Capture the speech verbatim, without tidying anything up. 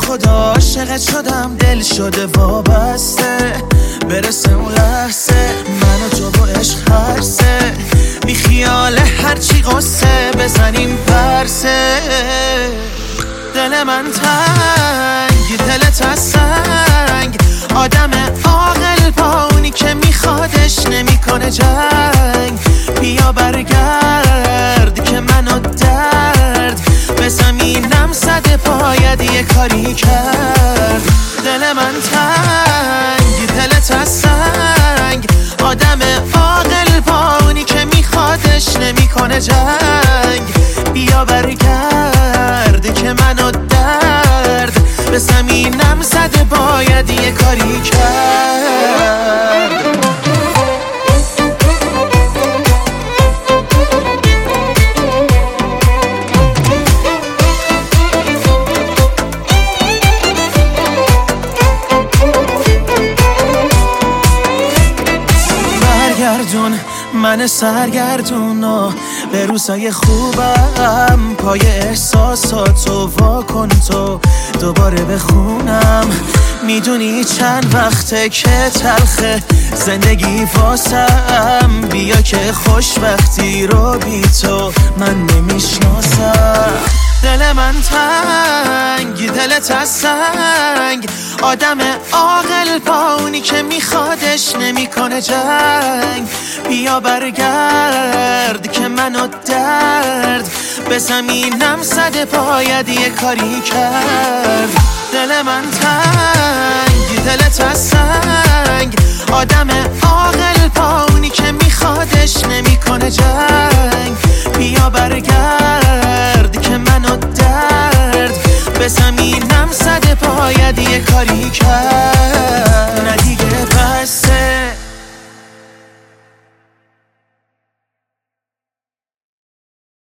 خدا عاشقت شدم، دل شده وابسته، برسه اون لحظه من و تو و عشق هرسه، بی خیال هرچی قصه بزنیم پرسه. دل من تنگ، دلت از سنگ، آدم عاقل با اونی که میخوادش نمیکنه جنگ. بیا برگرد که منو درد به زمینم زده، باید یه کاری کرد. دل من تنگ، دلت از سنگ، آدم عاقل با اونی که میخوادش نمیکنه جنگ. بیا برگرد که منو درد به زمینم زده، باید یه کاری کرد. برگردون من سرگردون و به روزای خوبم، پای احساساتو واکن تو دوباره بخونم. میدونی چند وقته که تلخه زندگی واسم، بیا که خوشبختی رو بی تو من نمیشناسم. دل من تنگ، دلت از سنگ، آدم عاقل با اونی که میخوادش نمیکنه جنگ. بیا برگرد که منو درد به زمینم زده، باید یه کاری کرد. دل من تنگ، دلت از سنگ، آدم عاقل با اونی که میخوادش نمیکنه جنگ. بیا برگرد که منو درد به زمینم زده، باید یه کاری کرد. نه دیگه